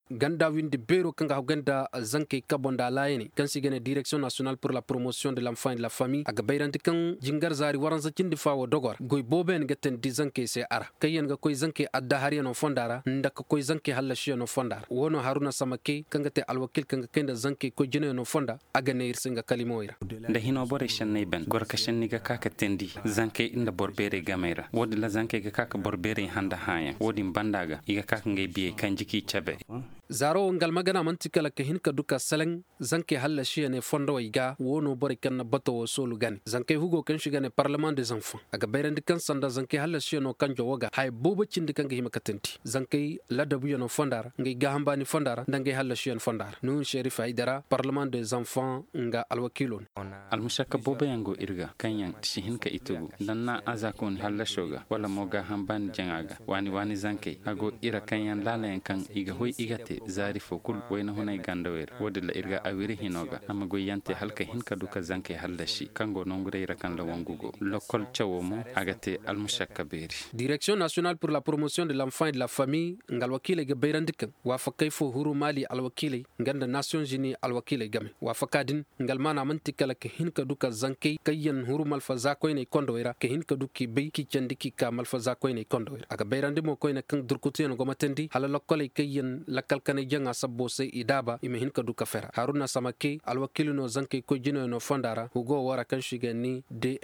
ganda windi bero kanga ganda zanke kabonda layene kan sigene direction nationale pour la promotion de l'enfant et de la famille aga bayranti kan jingar zari waranza cindi fawo dogor goy boben gaten di zanke se ara kayen ga koy zanke adda hari no fondara ndaka koy zanke halla shi no fondara wono haruna samake kanga te alwakil kanga kenda zanke ko jine no fonda aga ne irsinga kalimoira da hino bore shanne ben gorka shanni ga kaka tendi zanke inda borbere gamera wodi la zanke ga kaka borbere handa haya wodi bandaga iga kaka ngai biye kanjiki chabe zaro ngal magana mantikala ke hinka duka saleng zanke halla shi ne fonda waiga wono bore kan bato solu gani zanke hugo kan shiga ne parlement des enfants aga bayrandi kan sanda zanke halla shi no kan jowoga hay bobo cindi kan hima katenti zanke ladabu no fondara ngai ga hambani fondara ndangai halla shi no fondara nun sherif haidara parlement des enfants nga alwakilon almushaka bobo yango irga kanyan shi hinka itugu danna azakon halla shoga wala moga hambani jangaga wani zanke ago ira kanyan lalayan kan iga hoy igate zari fokul wayna hunay gandawer wodi la irga awiri hinoga amma goyante halka hinka duka zanke hallashi kango nongure irakan la wangugo lokol chawomo agate almushakka beri direction nationale pour la promotion de l'enfant et de la famille ngal wakile ge bayrandikan wa fakay fo huru mali alwakile nganda nations unies alwakile game wa fakadin ngal mana mantikala ke hinka duka zanke kayen huru malfa zakoyne kondowera ke hinka duki be ki candiki ka malfa zakoyne kondowera aga bayrandi mo koyne kan durkutu no gomatendi hala lokole kayen lakal kane janga sabbo se idaba ime hinka duka fera haruna samake alwakilu no zanke ko jino no fondara hugo wara kan shigani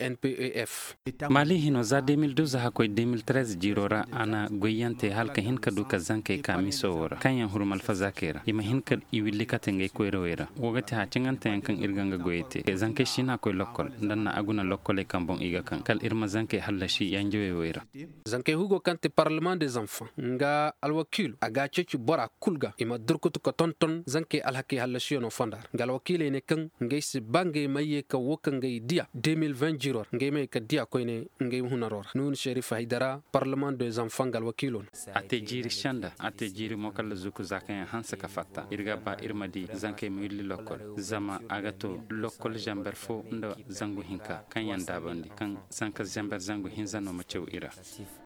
DNPEF mali hino za 2012 ha ko 2013 jirora ana goyante halka hinka duka zanke ka miso wora kanyan hurmal fazakera ima hinka iwilika tenge ko rowera wogati ha cinganta yankan irganga goyete zanke shina ko lokol danna aguna lokole kambon iga kan kal irma zanke hallashi yanjewe wera zanke hugo kante parlement des enfants nga alwakilu aga chechu bora kulga ima durkutu ko tonton zanke alhaki hallashi no fondar ngal wakile ne kan ngay si bange maye ka wokan ngay dia 2020 jiror ngay me ka dia ko ne ngay hunaror nun sherif haidara parlement des enfants ngal wakilon ate jiri shanda ate jiri mokal zuku zakan hansa ka fatta irga ba irmadi zanke milli lokol zama agato lokol jamber fo ndo zangu hinka kan yanda bandi kan zanka jamber zangu hinza no machew ira